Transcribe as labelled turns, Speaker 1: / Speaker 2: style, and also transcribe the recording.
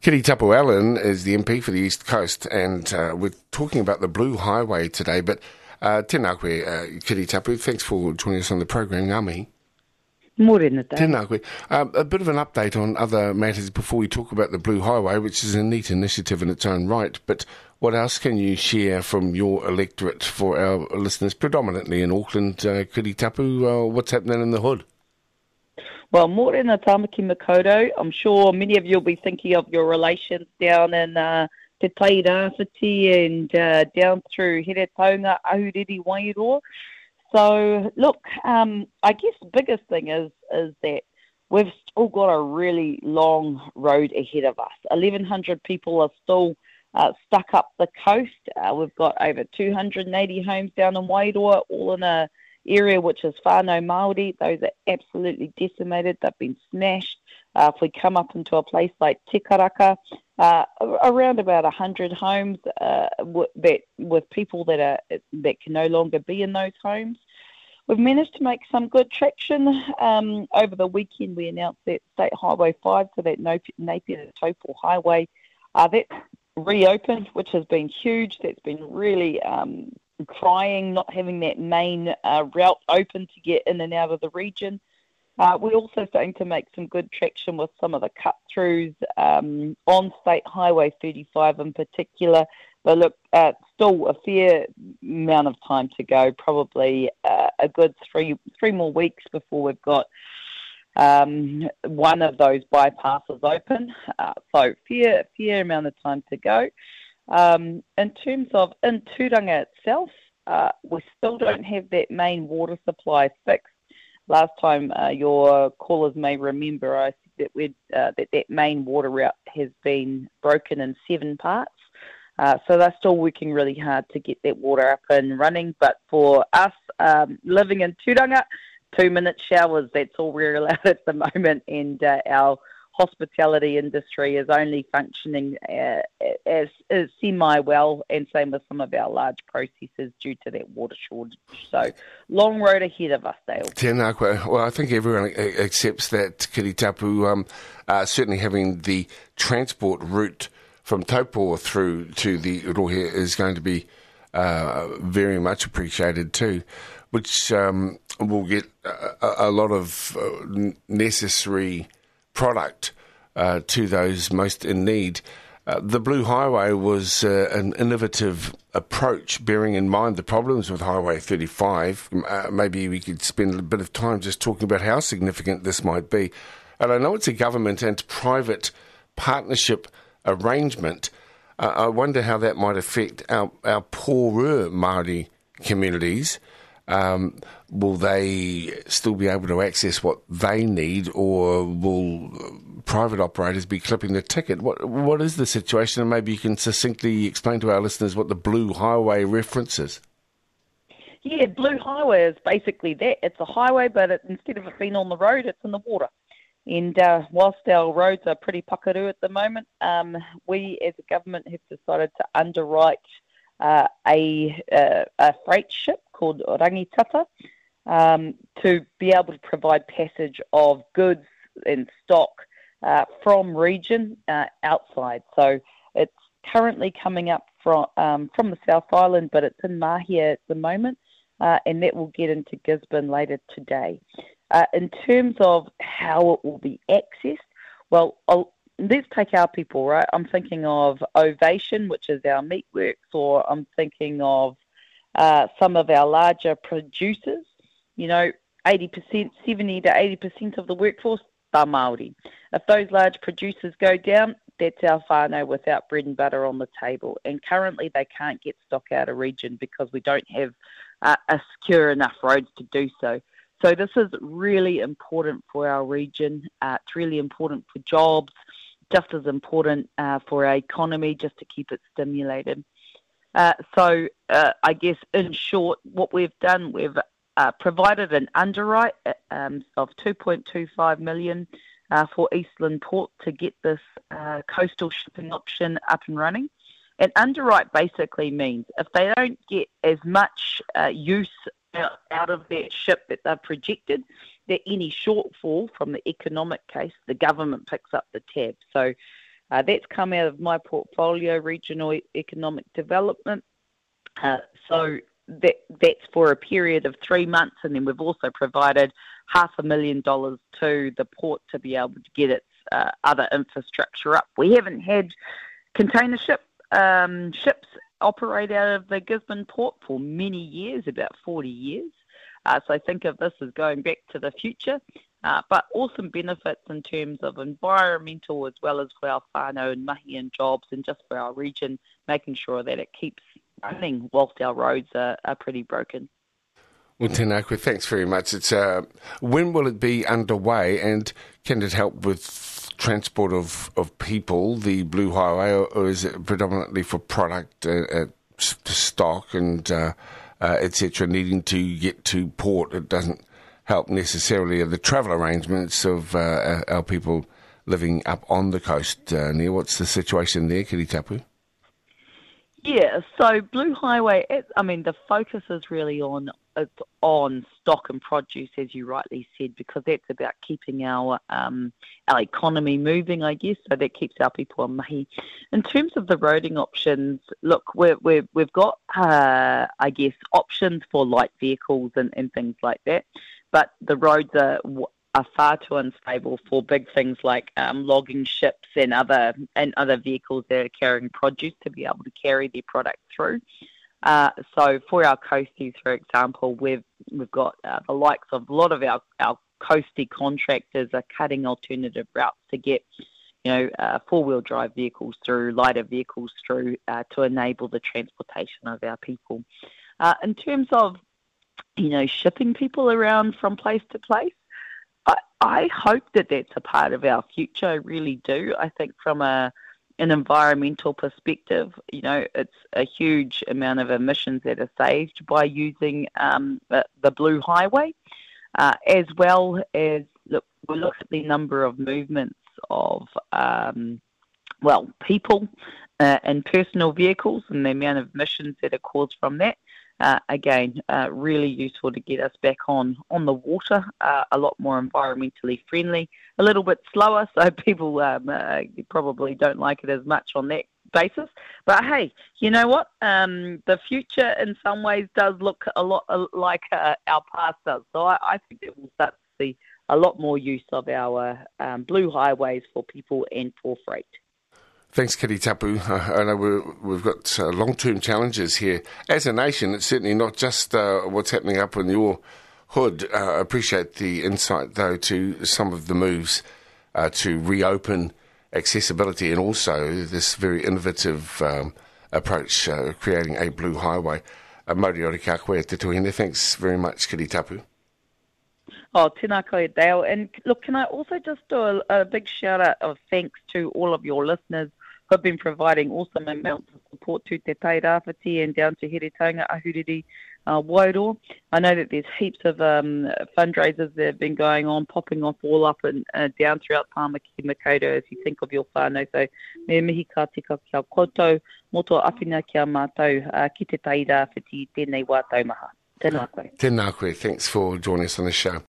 Speaker 1: Kitty Tapu Allen is the MP for the East Coast, and we're talking about the Blue Highway today. But tēnā koe, Kitty Tapu, thanks for joining us on the program, ngā mihi.
Speaker 2: Morena, Dave.
Speaker 1: Tēnā koe. A bit of an update on other matters before we talk about the Blue Highway, which is a neat initiative in its own right. But what else can you share from your electorate for our listeners, predominantly in Auckland, Kitty Tapu? What's happening in the hood?
Speaker 2: Well, morena Tamaki Makaurau. I'm sure many of you will be thinking of your relations down in Te Tairāwhiti and down through Here Taunga, Ahuriri, Wairoa. So, look, I guess the biggest thing is that we've still got a really long road ahead of us. 1,100 people are still stuck up the coast. We've got over 280 homes down in Wairoa, all in a area which is whānau Māori. Those are absolutely decimated. They've been smashed. If we come up into a place like Te Karaka, around about 100 homes with people that can no longer be in those homes. We've managed to make some good traction. Over the weekend, we announced that State Highway 5, so that Napier to Taupo Highway, that reopened, which has been huge. That's been really crying, not having that main route open to get in and out of the region. We're also starting to make some good traction with some of the cut-throughs on State Highway 35 in particular. But look, still a fair amount of time to go, probably a good three more weeks before we've got one of those bypasses open. So fair amount of time to go. In terms of in Turanga itself, we still don't have that main water supply fixed. Last time your callers may remember, I said that that main water route has been broken in 7 parts. So they're still working really hard to get that water up and running. But for us living in Turanga, 2-minute showers, that's all we're allowed at the moment. And our hospitality industry is only functioning as semi-well, and same with some of our large processors due to that water shortage. So, long road ahead of us, Dale.
Speaker 1: Tēnā koe. Well, I think everyone accepts that, Kitty Tapu, certainly having the transport route from Taupo through to the Rohe is going to be very much appreciated too, which will get a lot of necessary product to those most in need. The Blue Highway was an innovative approach, bearing in mind the problems with Highway 35. Maybe we could spend a bit of time just talking about how significant this might be. And I know it's a government and private partnership arrangement. I wonder how that might affect our poorer Māori communities. Will they still be able to access what they need, or will private operators be clipping the ticket? What is the situation? And maybe you can succinctly explain to our listeners what the Blue Highway references.
Speaker 2: Yeah, Blue Highway is basically that. It's a highway, but instead of it being on the road, it's in the water. And whilst our roads are pretty puckaroo at the moment, we as a government have decided to underwrite a freight ship called Rangitata to be able to provide passage of goods and stock from region outside. So it's currently coming up from the South Island, but it's in Mahia at the moment, and that will get into Gisborne later today. In terms of how it will be accessed, well, let's take our people, right? I'm thinking of Ovation, which is our meatworks, or I'm thinking of some of our larger producers. 80%, 70 to 80% of the workforce are Māori. If those large producers go down, that's our whānau without bread and butter on the table. And currently they can't get stock out of region because we don't have a secure enough roads to do so. So this is really important for our region. It's really important for jobs, just as important for our economy, just to keep it stimulated. So I guess in short, what we've done, we've provided an underwrite of $2.25 million for Eastland Port to get this coastal shipping option up and running. And underwrite basically means if they don't get as much use out of that ship that they've projected, that any shortfall from the economic case, the government picks up the tab. So That's come out of my portfolio, regional economic development. So that's for a period of 3 months, and then we've also provided $500,000 to the port to be able to get its other infrastructure up. We haven't had container ships operate out of the Gisborne port for many years, about 40 years. So think of this as going back to the future, but awesome benefits in terms of environmental as well as for our whānau and mahi and jobs, and just for our region, making sure that it keeps running whilst our roads are pretty broken.
Speaker 1: Well, tēnā koe, thanks very much. It's when will it be underway, and can it help with transport of people, the Blue Highway, or is it predominantly for product, stock and etc., needing to get to port? It doesn't help necessarily the travel arrangements of our people living up on the coast. Neil, what's the situation there, Kiritapu?
Speaker 2: Yeah, so Blue Highway, the focus is really on stock and produce, as you rightly said, because that's about keeping our economy moving, I guess, so that keeps our people on mahi. In terms of the roading options, look, we've got, options for light vehicles and things like that, but the roads are far too unstable for big things like logging ships and other vehicles that are carrying produce to be able to carry their product through. So for our coasties, for example, we've got the likes of a lot of our coastie contractors are cutting alternative routes to get four-wheel drive vehicles through, lighter vehicles through, to enable the transportation of our people. In terms of shipping people around from place to place, I hope that that's a part of our future. I really do. I think from an environmental perspective, it's a huge amount of emissions that are saved by using the Blue Highway, as well as we look at the number of movements of people and personal vehicles and the amount of emissions that are caused from that. Again, really useful to get us back on the water, a lot more environmentally friendly, a little bit slower, so people probably don't like it as much on that basis. But hey, you know what? The future in some ways does look a lot like our past does. So I think that we'll start to see a lot more use of our Blue Highways for people and for freight.
Speaker 1: Thanks, Kiritapu. I know we've got long-term challenges here. As a nation, it's certainly not just what's happening up in your hood. I appreciate the insight, though, to some of the moves to reopen accessibility and also this very innovative approach, creating a Blue Highway. Moriori ka koe te tuhine. Thanks very much, Kiritapu.
Speaker 2: Oh, tēnā koe, Dale. And look, can I also just do a big shout-out of thanks to all of your listeners who have been providing awesome amounts of support to Te Tai Rāwhiti and down to Heretaunga Ahuriri Wairoa. I know that there's heaps of fundraisers that have been going on, popping off all up and down throughout Tāmaki Makaurau as you think of your whānau. So, me mihi ka tika kia koutou, moto awhina kia mātou ki Te Tai Rāwhiti, tēnei wā taumaha. Tēnā koe.
Speaker 1: Tēnā koe. Thanks for joining us on the show.